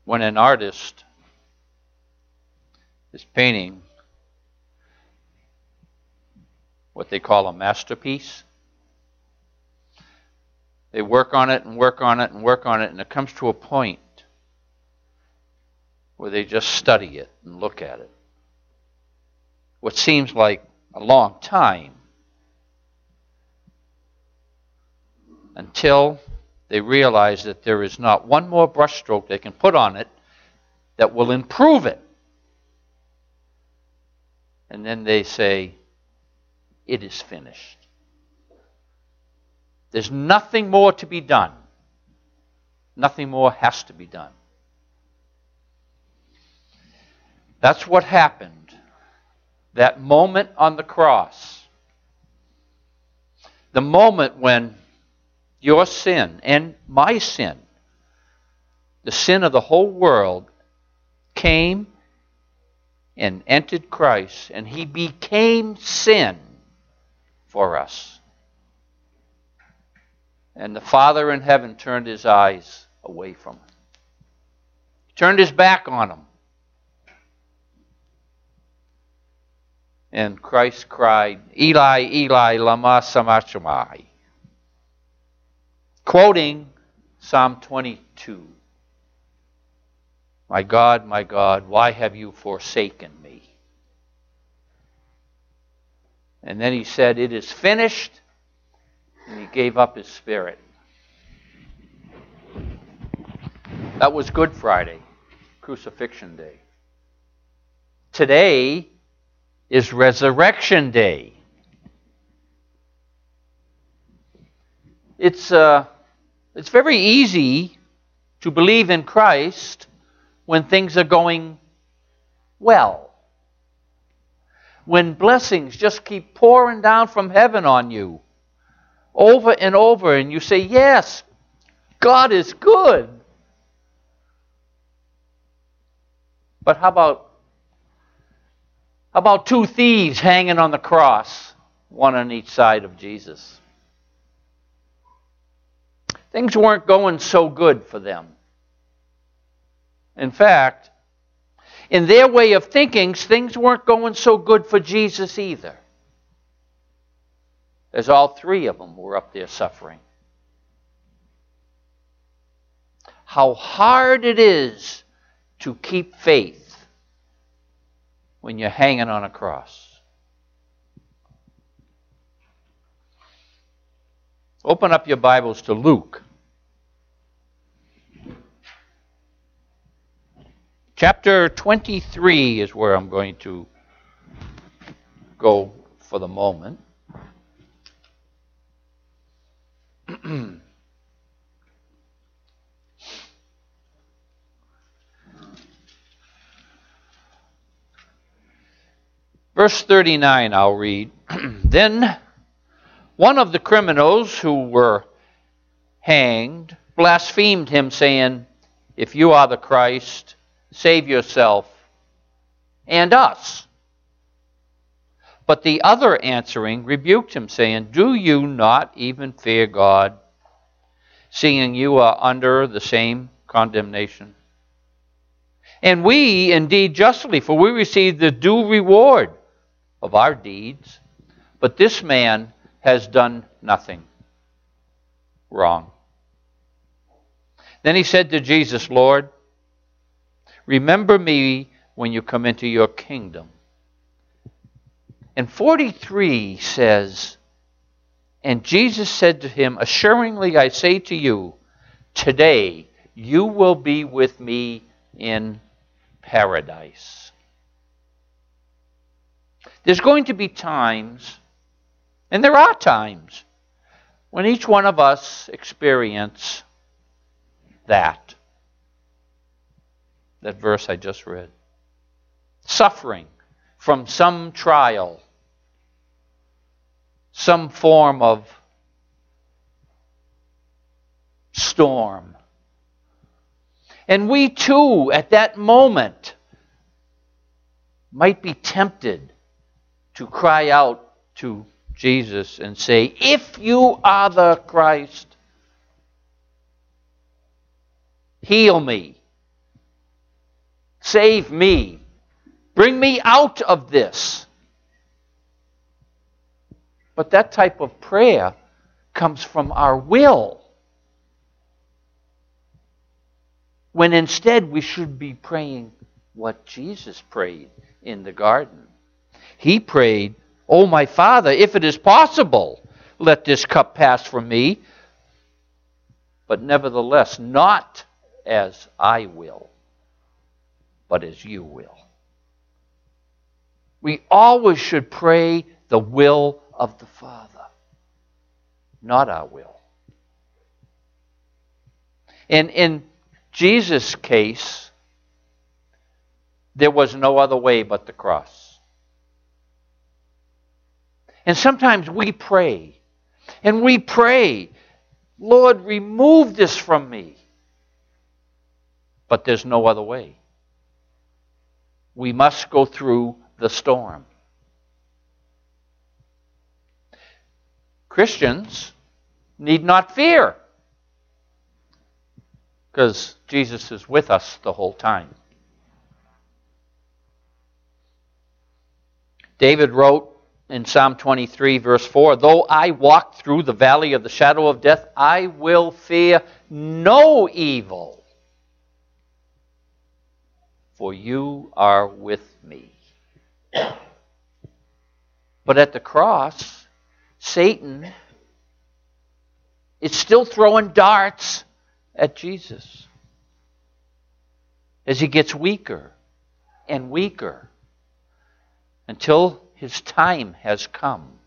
when an artist is painting what they call a masterpiece. They work on it and work on it and work on it, and it comes to a point where they just study it and look at it. What seems like a long time until they realize that there is not one more brushstroke they can put on it that will improve it. And then they say, it is finished. There's nothing more to be done. Nothing more has to be done. That's what happened. That moment on the cross. The moment when your sin and my sin, the sin of the whole world, came and entered Christ, and He became sin for us. And the Father in heaven turned His eyes away from him. He turned His back on him. And Christ cried, Eli, Eli, lama sabachthani, quoting Psalm 22. My God, why have you forsaken me? And then He said, it is finished, and He gave up His spirit. That was Good Friday, Crucifixion Day. Today is Resurrection Day. It's very easy to believe in Christ when things are going well. When blessings just keep pouring down from heaven on you over and over, and you say, yes, God is good. But how about two thieves hanging on the cross, one on each side of Jesus? Things weren't going so good for them. In fact, in their way of thinking, things weren't going so good for Jesus either, as all three of them were up there suffering. How hard it is to keep faith when you're hanging on a cross. Open up your Bibles to Luke. Chapter 23 is where I'm going to go for the moment. Verse 39, I'll read. Then one of the criminals who were hanged blasphemed Him, saying, if you are the Christ, save yourself and us. But the other answering rebuked Him, saying, do you not even fear God, seeing you are under the same condemnation? And we indeed justly, for we receive the due reward of our deeds, but this man has done nothing wrong. Then he said to Jesus, Lord, remember me when you come into your kingdom. And 43 says, and Jesus said to him, assuredly I say to you, today you will be with me in paradise. There's going to be times, and there are times, when each one of us experience that verse I just read. Suffering from some trial, some form of storm. And we too, at that moment, might be tempted to cry out to Jesus and say, if you are the Christ, heal me. Save me. Bring me out of this. But that type of prayer comes from our will. When instead we should be praying what Jesus prayed in the garden. He prayed, "Oh, my Father, if it is possible, let this cup pass from me. But nevertheless, not as I will, but as you will." We always should pray the will of the Father, not our will. And in Jesus' case, there was no other way but the cross. And sometimes we pray, and we pray, "Lord, remove this from me." But there's no other way. We must go through the storm. Christians need not fear, because Jesus is with us the whole time. David wrote in Psalm 23, verse 4, "Though I walk through the valley of the shadow of death, I will fear no evil, for you are with me." But at the cross, Satan is still throwing darts at Jesus as he gets weaker and weaker until his time has come.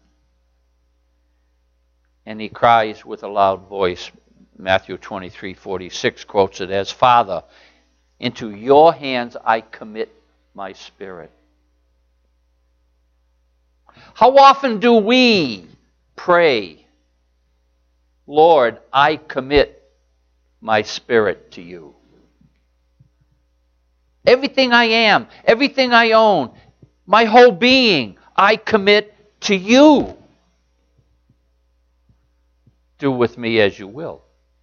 And he cries with a loud voice. Matthew 23:46 quotes it as, "Father, into your hands I commit my spirit." How often do we pray, "Lord, I commit my spirit to you. Everything I am, everything I own, my whole being, I commit to you. Do with me as you will."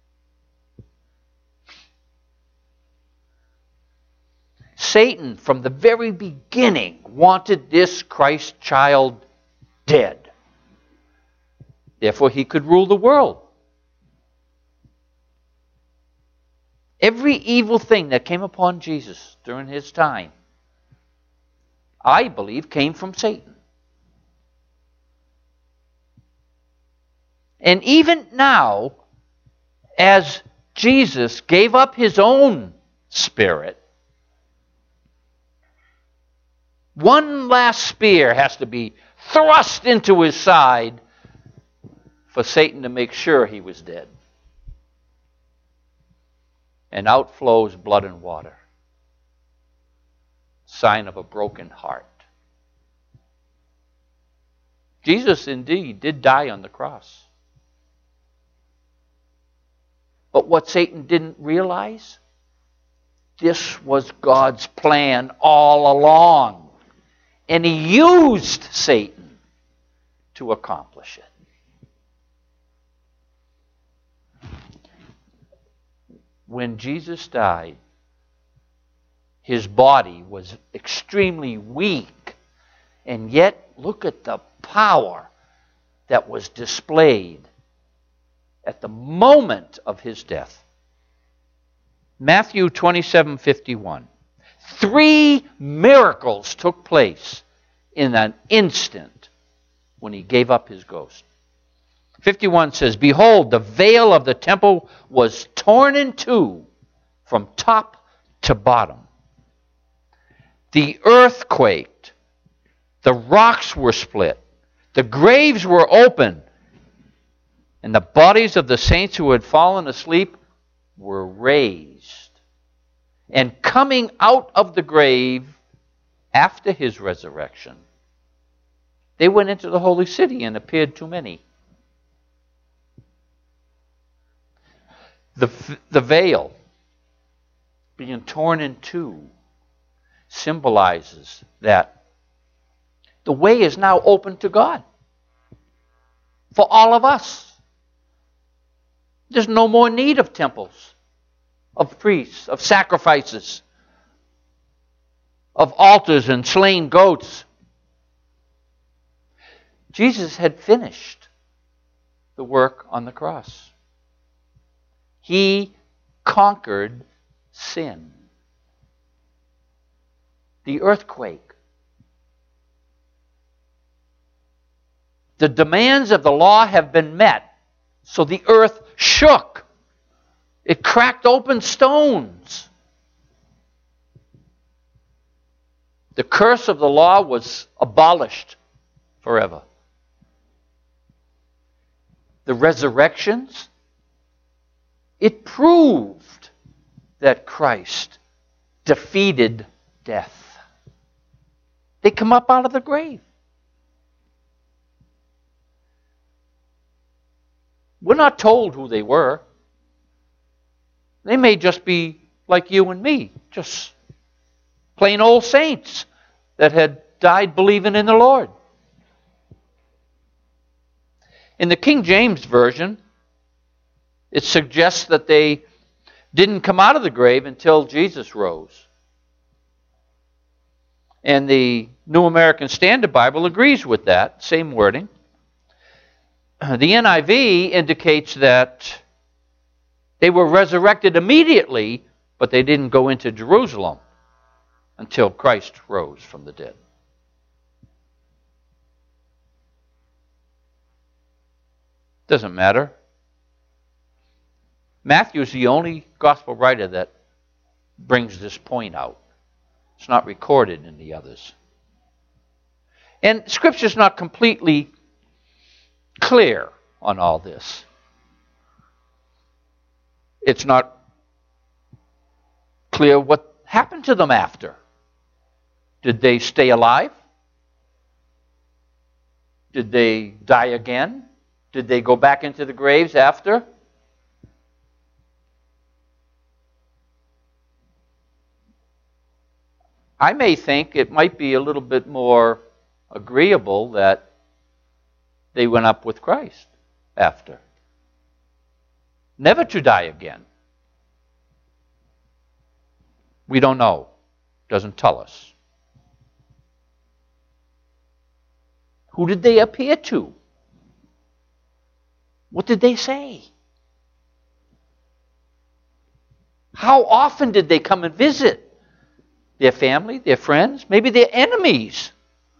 Satan, from the very beginning, wanted this Christ child dead. Therefore, he could rule the world. Every evil thing that came upon Jesus during his time, I believe, came from Satan. And even now, as Jesus gave up his own spirit, one last spear has to be thrust into his side for Satan to make sure he was dead. And out flows blood and water. Sign of a broken heart. Jesus indeed did die on the cross. But what Satan didn't realize, this was God's plan all along. And he used Satan to accomplish it. When Jesus died, his body was extremely weak. And yet, look at the power that was displayed at the moment of his death. Matthew 27:51. 3 miracles took place in an instant when he gave up his ghost. 51 says, "Behold, the veil of the temple was torn in two from top to bottom. The earth quaked. The rocks were split. The graves were open. And the bodies of the saints who had fallen asleep were raised. And coming out of the grave after his resurrection, they went into the holy city and appeared to many." The veil being torn in two symbolizes that the way is now open to God for all of us. There's no more need of temples, of priests, of sacrifices. of altars and slain goats. Jesus had finished the work on the cross. He conquered sin. The earthquake. The demands of the law have been met. So the earth shook. It cracked open stones. The curse of the law was abolished forever. The resurrections, it proved that Christ defeated death. They come up out of the grave. We're not told who they were. They may just be like you and me, just plain old saints that had died believing in the Lord. In the King James Version, it suggests that they didn't come out of the grave until Jesus rose. And the New American Standard Bible agrees with that, same wording. The NIV indicates that they were resurrected immediately, but they didn't go into Jerusalem until Christ rose from the dead. Doesn't matter. Matthew is the only gospel writer that brings this point out. It's not recorded in the others. And Scripture's not completely clear on all this. It's not clear what happened to them after. Did they stay alive? Did they die again? Did they go back into the graves after? I may think it might be a little bit more agreeable that they went up with Christ after. Never to die again. We don't know. Doesn't tell us. Who did they appear to? What did they say? How often did they come and visit? Their family, their friends, maybe their enemies.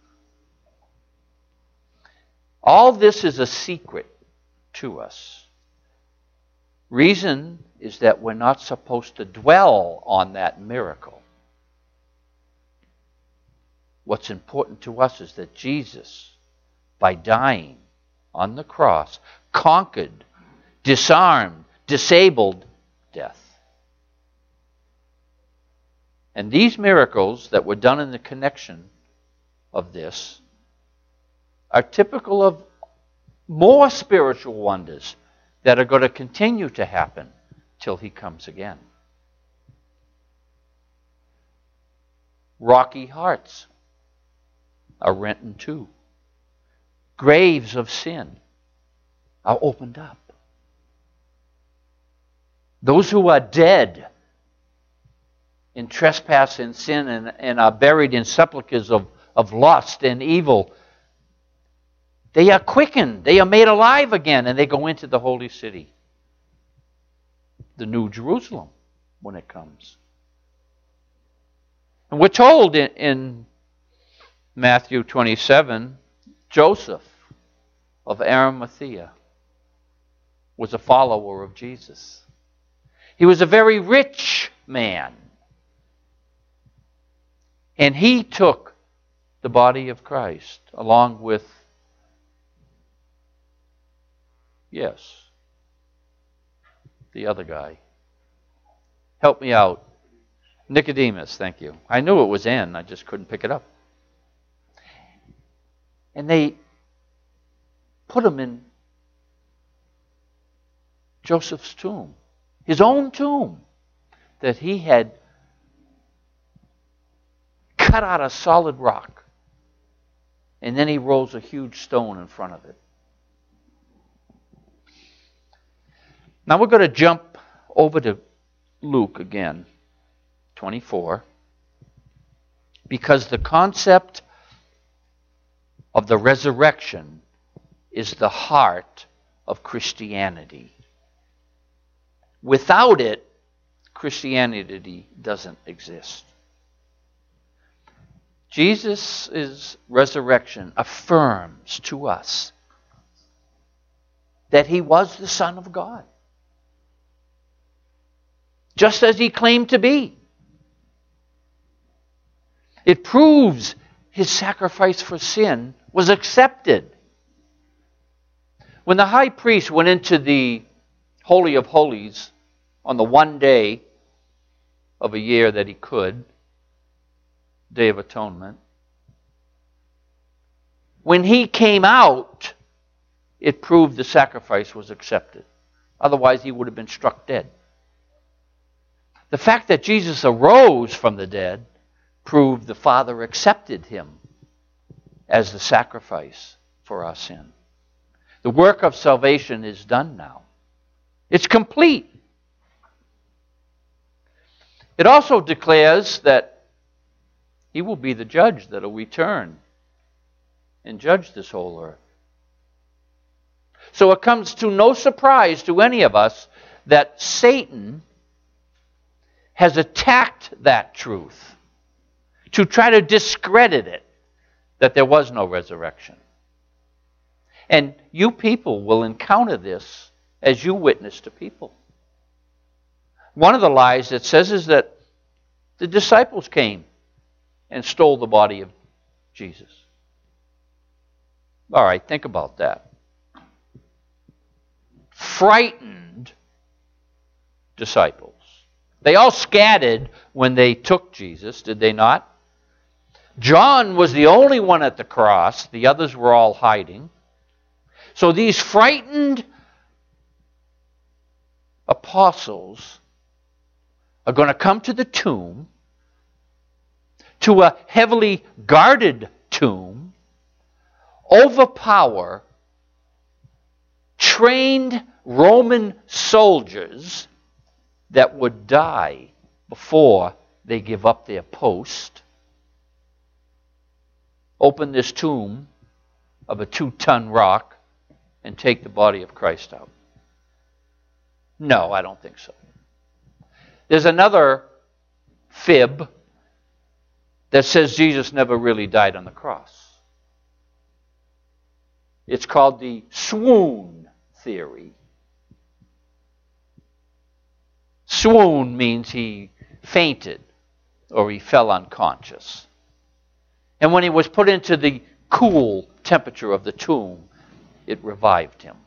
All this is a secret to us. Reason is that we're not supposed to dwell on that miracle. What's important to us is that Jesus, by dying on the cross, conquered, disarmed, disabled death. And these miracles that were done in the connection of this are typical of more spiritual wonders that are going to continue to happen till he comes again. Rocky hearts are rent in two. Graves of sin are opened up. Those who are dead in trespass and sin and are buried in sepulchres of lust and evil, they are quickened, they are made alive again, and they go into the holy city, the New Jerusalem, when it comes. And we're told in Matthew 27, Joseph of Arimathea was a follower of Jesus. He was a very rich man. And he took the body of Christ along with, the other guy. Help me out. Nicodemus, thank you. I knew it was N, I just couldn't pick it up. And they put him in Joseph's tomb, his own tomb, that he had cut out of solid rock. And then he rolls a huge stone in front of it. Now we're going to jump over to Luke again, 24. Because the concept of the resurrection is the heart of Christianity. Without it, Christianity doesn't exist. Jesus' resurrection affirms to us that he was the Son of God, just as he claimed to be. It proves his sacrifice for sin was accepted. When the high priest went into the Holy of Holies on the one day of a year that he could, Day of Atonement, when he came out, it proved the sacrifice was accepted. Otherwise, he would have been struck dead. The fact that Jesus arose from the dead proved the Father accepted him as the sacrifice for our sin. The work of salvation is done now. It's complete. It also declares that he will be the judge that will return and judge this whole earth. So it comes to no surprise to any of us that Satan has attacked that truth to try to discredit it, that there was no resurrection. And you people will encounter this as you witness to people. One of the lies it says is that the disciples came and stole the body of Jesus. All right, think about that. Frightened disciples. They all scattered when they took Jesus, did they not? John was the only one at the cross. The others were all hiding. So these frightened apostles are going to come to the tomb, to a heavily guarded tomb, overpower trained Roman soldiers that would die before they give up their post, open this tomb of a 2-ton rock, and take the body of Christ out. No, I don't think so. There's another fib that says Jesus never really died on the cross. It's called the swoon theory. Swoon means he fainted or he fell unconscious. And when he was put into the cool temperature of the tomb, it revived him.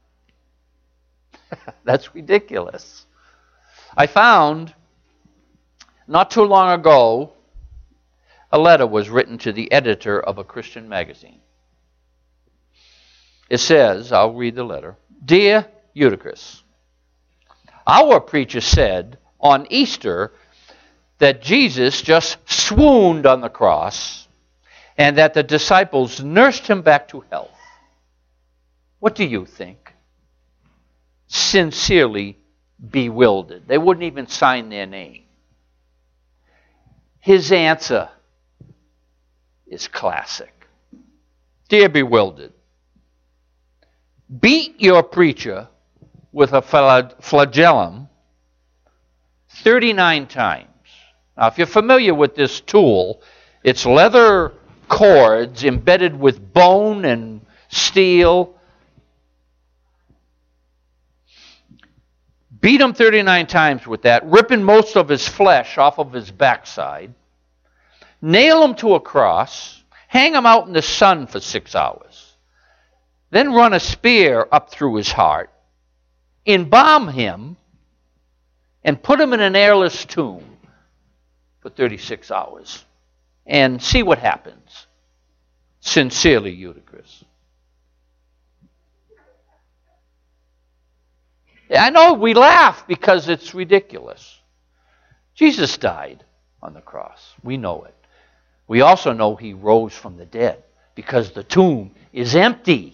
That's ridiculous. I found, not too long ago, a letter was written to the editor of a Christian magazine. It says, I'll read the letter. Dear Eutychus, our preacher said on Easter that Jesus just swooned on the cross and that the disciples nursed him back to health. What do you think? Sincerely bewildered. They wouldn't even sign their name. His answer is classic. Dear bewildered, beat your preacher with a flagellum 39 times. Now, if you're familiar with this tool, it's leather cords embedded with bone and steel. Beat him 39 times with that, ripping most of his flesh off of his backside. Nail him to a cross. Hang him out in the sun for 6 hours. Then run a spear up through his heart. Embalm him. And put him in an airless tomb for 36 hours. And see what happens. Sincerely, Eutychus. I know we laugh because it's ridiculous. Jesus died on the cross. We know it. We also know he rose from the dead because the tomb is empty.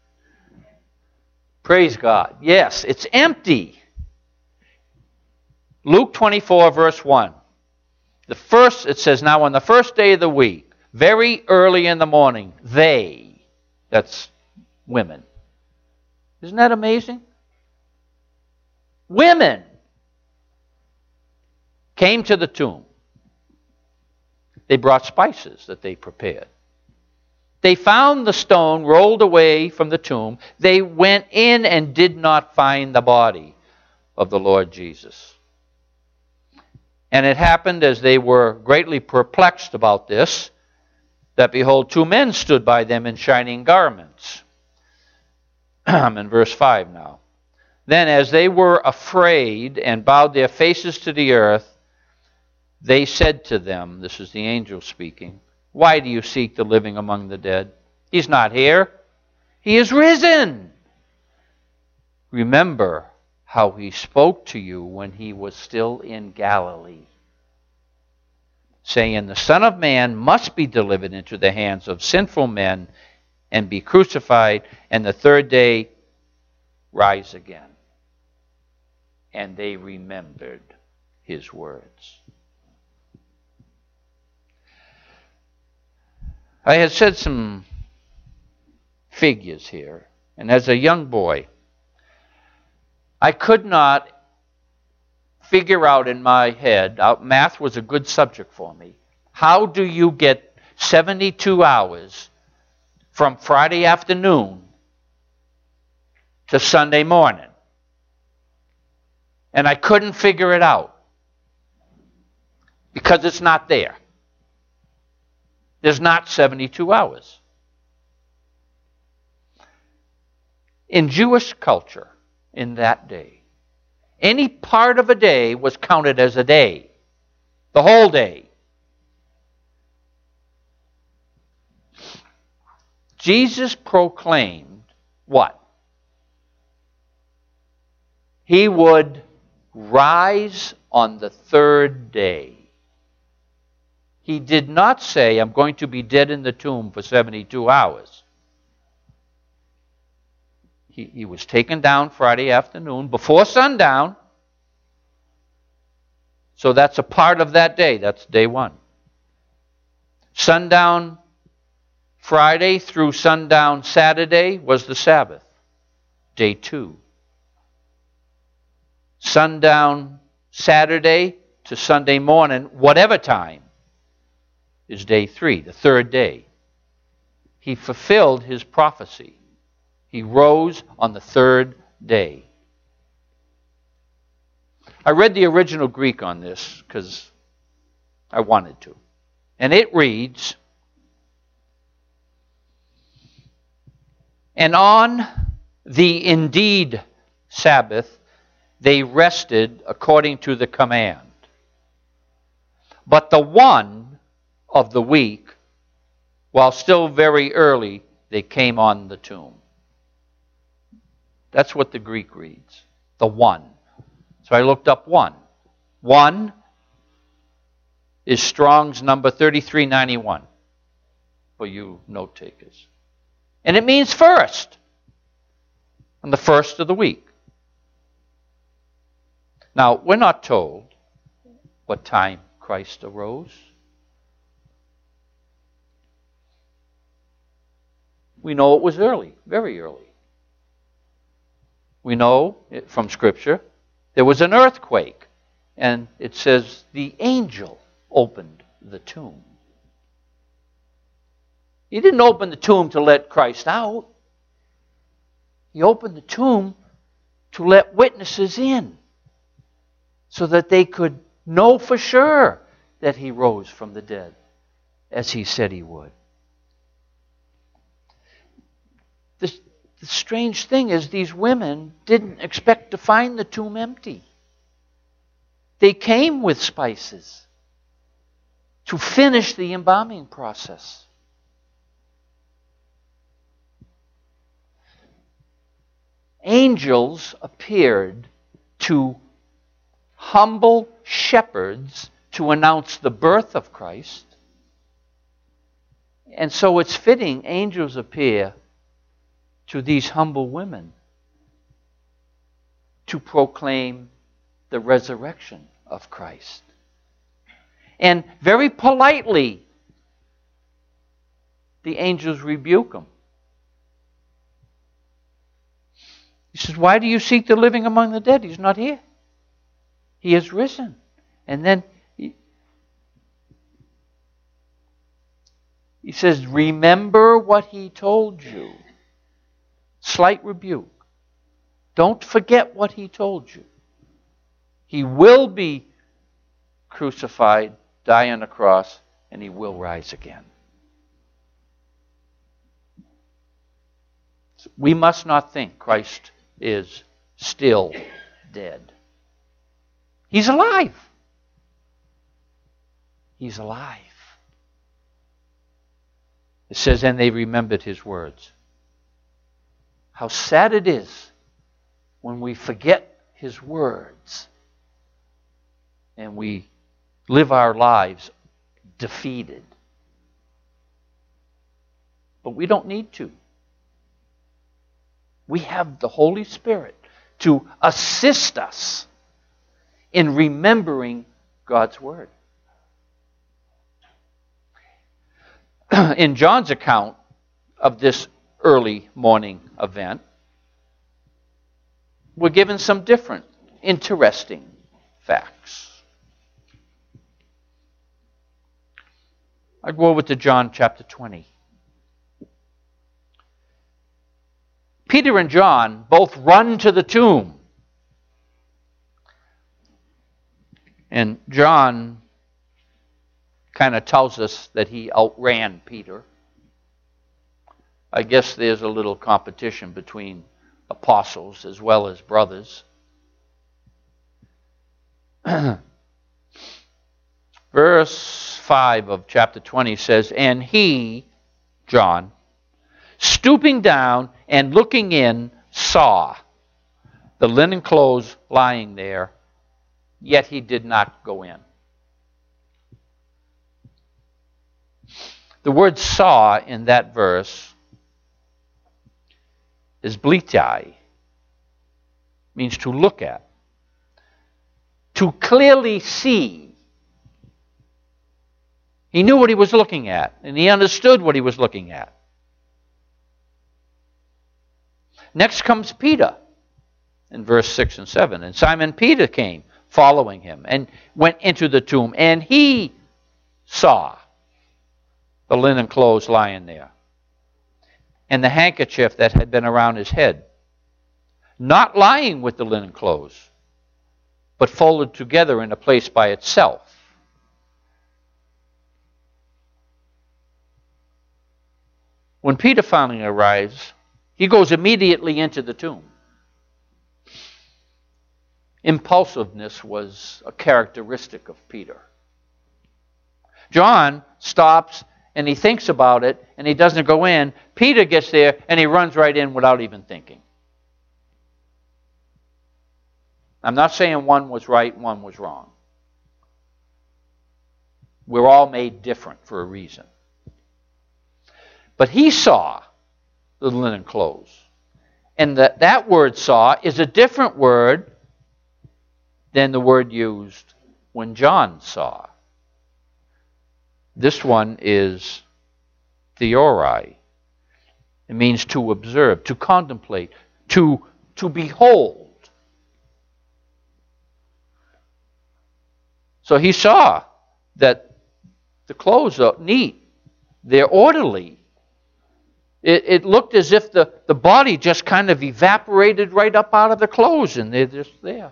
Praise God. Yes, it's empty. Luke 24, verse 1. It says, now on the first day of the week, very early in the morning, that's women. Isn't that amazing? Women came to the tomb. They brought spices that they prepared. They found the stone rolled away from the tomb. They went in and did not find the body of the Lord Jesus. And it happened, as they were greatly perplexed about this, that behold, two men stood by them in shining garments. I'm in verse 5 now. Then as they were afraid and bowed their faces to the earth, they said to them, this is the angel speaking, why do you seek the living among the dead? He's not here. He is risen. Remember how he spoke to you when he was still in Galilee, saying, the Son of Man must be delivered into the hands of sinful men and be crucified, and the third day rise again. And they remembered his words. I had said some figures here, and as a young boy, I could not figure out in my head, math was a good subject for me, how do you get 72 hours from Friday afternoon to Sunday morning? And I couldn't figure it out because it's not there. There's not 72 hours. In Jewish culture, in that day, any part of a day was counted as a day, the whole day. Jesus proclaimed what? He would rise on the third day. He did not say, I'm going to be dead in the tomb for 72 hours. He was taken down Friday afternoon before sundown. So that's a part of that day. That's day one. Sundown Friday through sundown Saturday was the Sabbath. Day 2. Sundown Saturday to Sunday morning, whatever time, is day 3, the third day. He fulfilled his prophecy. He rose on the third day. I read the original Greek on this because I wanted to. And it reads, and on the indeed Sabbath, they rested according to the command. But the one of the week, while still very early, they came on the tomb. That's what the Greek reads. The one. So I looked up one. One is Strong's number 3391 for you note takers. And it means first. On the first of the week. Now, we're not told what time Christ arose. We know it was early, very early. We know from Scripture there was an earthquake, and it says the angel opened the tomb. He didn't open the tomb to let Christ out. He opened the tomb to let witnesses in so that they could know for sure that he rose from the dead as he said he would. The strange thing is these women didn't expect to find the tomb empty. They came with spices to finish the embalming process. Angels appeared to humble shepherds to announce the birth of Christ. And so it's fitting angels appear to these humble women to proclaim the resurrection of Christ. And very politely, the angels rebuke him. He says, why do you seek the living among the dead? He's not here. He is risen. And then he says, remember what he told you. Slight rebuke. Don't forget what he told you. He will be crucified, die on the cross, and he will rise again. We must not think Christ is still dead. He's alive. He's alive. It says, and they remembered his words. How sad it is when we forget his words and we live our lives defeated. But we don't need to. We have the Holy Spirit to assist us in remembering God's Word. In John's account of this early morning event, we're given some different, interesting facts. I go over to John chapter 20. Peter and John both run to the tomb. And John kind of tells us that he outran Peter. I guess there's a little competition between apostles as well as brothers. Verse 5 of chapter 20 says, and he, John, stooping down and looking in, saw the linen clothes lying there, yet he did not go in. The word saw in that verse is blitai, means to look at, to clearly see. He knew what he was looking at, and he understood what he was looking at. Next comes Peter in verse 6 and 7. And Simon Peter came following him and went into the tomb, and he saw the linen clothes lying there, and the handkerchief that had been around his head, not lying with the linen clothes, but folded together in a place by itself. When Peter finally arrives, he goes immediately into the tomb. Impulsiveness was a characteristic of Peter. John stops and he thinks about it and he doesn't go in. Peter gets there and he runs right in without even thinking. I'm not saying one was right, one was wrong. We're all made different for a reason. But he saw the linen clothes. And that word saw is a different word than the word used when John saw. This one is theorai. It means to observe, to contemplate, to behold. So he saw that the clothes are neat. They're orderly. It looked as if the body just kind of evaporated right up out of the clothes, and they're just there.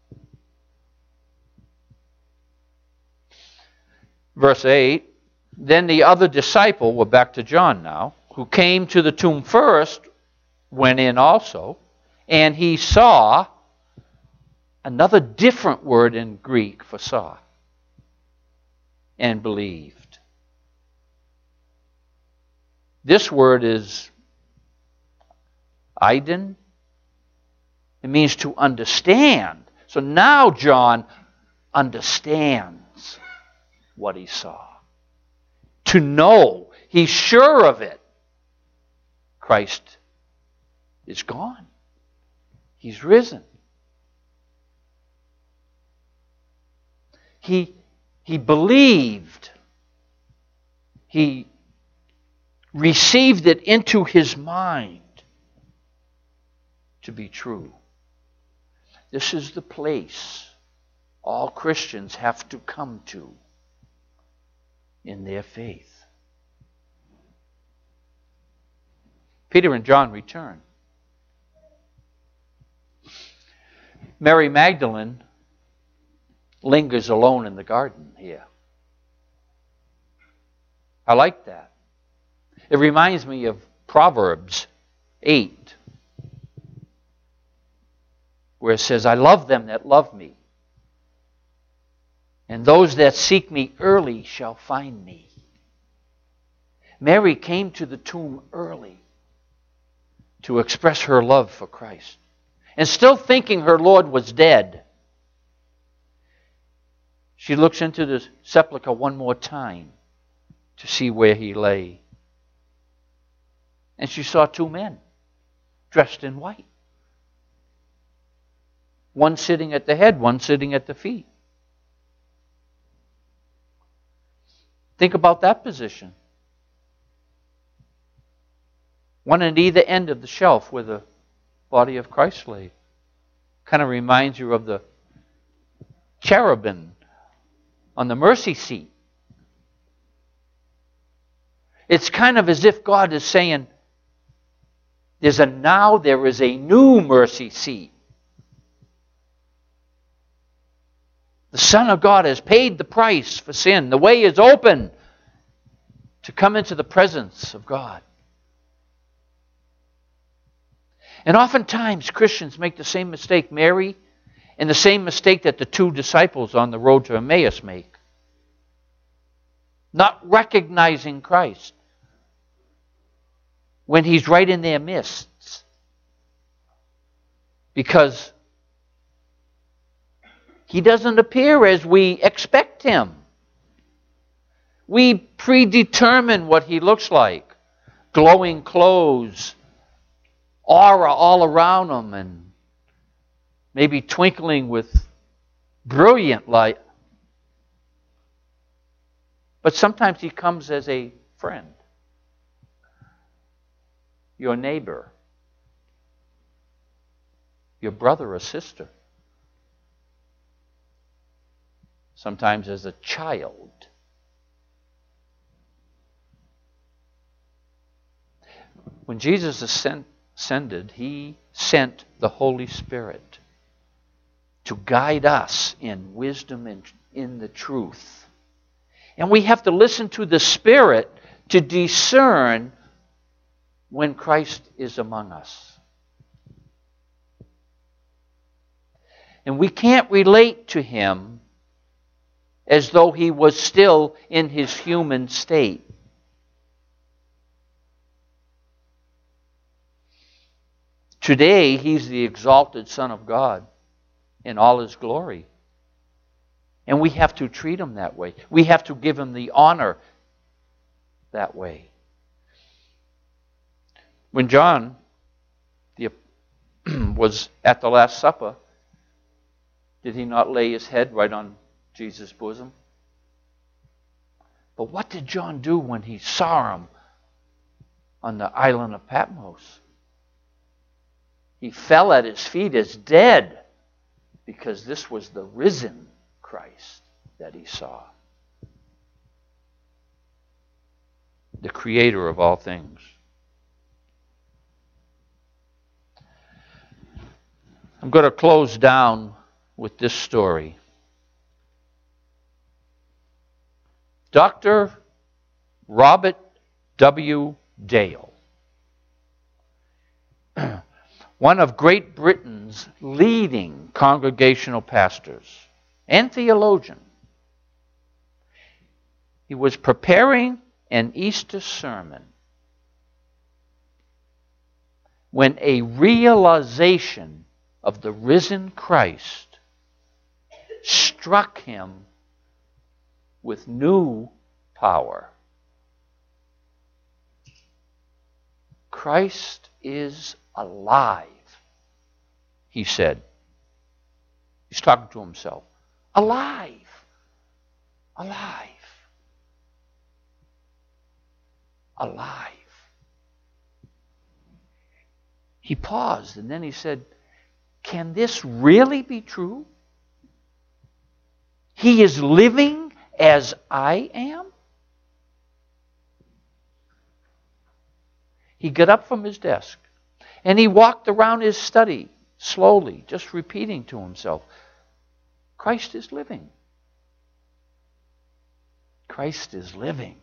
Verse 8, then the other disciple, we're back to John now, who came to the tomb first, went in also, and he saw another different word in Greek for saw, and believed. This word is eidon. It means to understand. So now John understands what he saw. To know. He's sure of it. Christ is gone. He's risen. He He believed. He received it into his mind to be true. This is the place all Christians have to come to in their faith. Peter and John return. Mary Magdalene lingers alone in the garden here. I like that. It reminds me of Proverbs 8, where it says, I love them that love me, and those that seek me early shall find me. Mary came to the tomb early to express her love for Christ. And still thinking her Lord was dead, she looks into the sepulchre one more time to see where he lay. And she saw two men dressed in white. One sitting at the head, one sitting at the feet. Think about that position. One at either end of the shelf where the body of Christ lay. Kind of reminds you of the cherubim on the mercy seat. It's kind of as if God is saying, there is a new mercy seat. The Son of God has paid the price for sin. The way is open to come into the presence of God. And oftentimes Christians make the same mistake Mary and the same mistake that the two disciples on the road to Emmaus make. Not recognizing Christ when He's right in their midst. Because He doesn't appear as we expect Him. We predetermine what He looks like. Glowing clothes, aura all around Him, and maybe twinkling with brilliant light. But sometimes He comes as a friend, your neighbor, your brother or sister. Sometimes as a child. When Jesus ascended, He sent the Holy Spirit to guide us in wisdom and in the truth. And we have to listen to the Spirit to discern when Christ is among us. And we can't relate to Him as though He was still in His human state. Today, He's the exalted Son of God in all His glory. And we have to treat Him that way. We have to give Him the honor that way. When John was at the Last Supper, did he not lay his head right on Jesus' bosom? But what did John do when he saw Him on the island of Patmos? He fell at His feet as dead, because this was the risen Christ that he saw. The Creator of all things. I'm going to close down with this story. Dr. Robert W. Dale, one of Great Britain's leading congregational pastors and theologian. He was preparing an Easter sermon when a realization of the risen Christ struck him with new power. Christ is alive, he said. He's talking to himself. Alive. Alive. Alive. He paused and then he said, can this really be true? He is living as I am? He got up from his desk and he walked around his study slowly, just repeating to himself, Christ is living. Christ is living.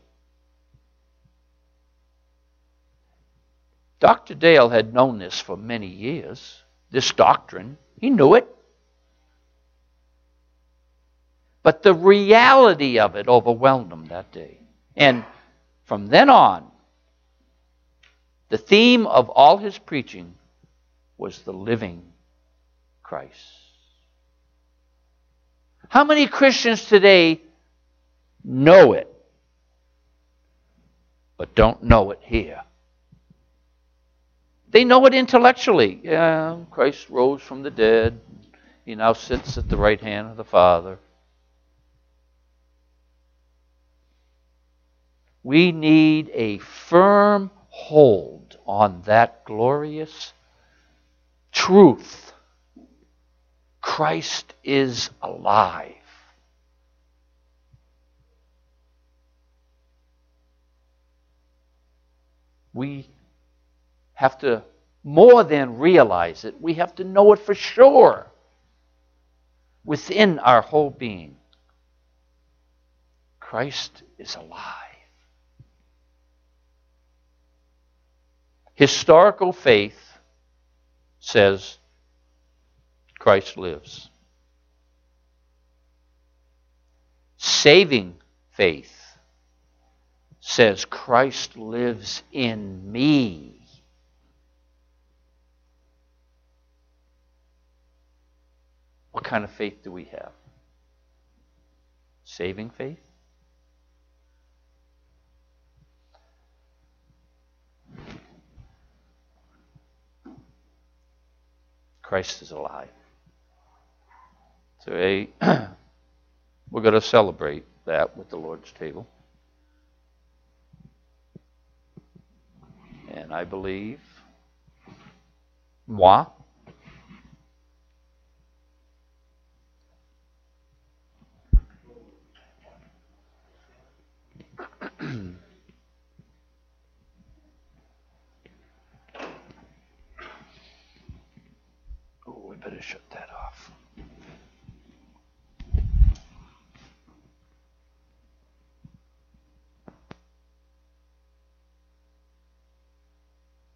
Dr. Dale had known this for many years, this doctrine. He knew it. But the reality of it overwhelmed him that day. And from then on, the theme of all his preaching was the living Christ. How many Christians today know it, but don't know it here? They know it intellectually. Yeah, Christ rose from the dead. He now sits at the right hand of the Father. We need a firm hold on that glorious truth. Christ is alive. We have to more than realize it. We have to know it for sure within our whole being. Christ is alive. Historical faith says Christ lives. Saving faith says Christ lives in me. What kind of faith do we have? Saving faith? Christ is alive. So we're going to celebrate that with the Lord's table. And I believe, moi, oh, we better shut that.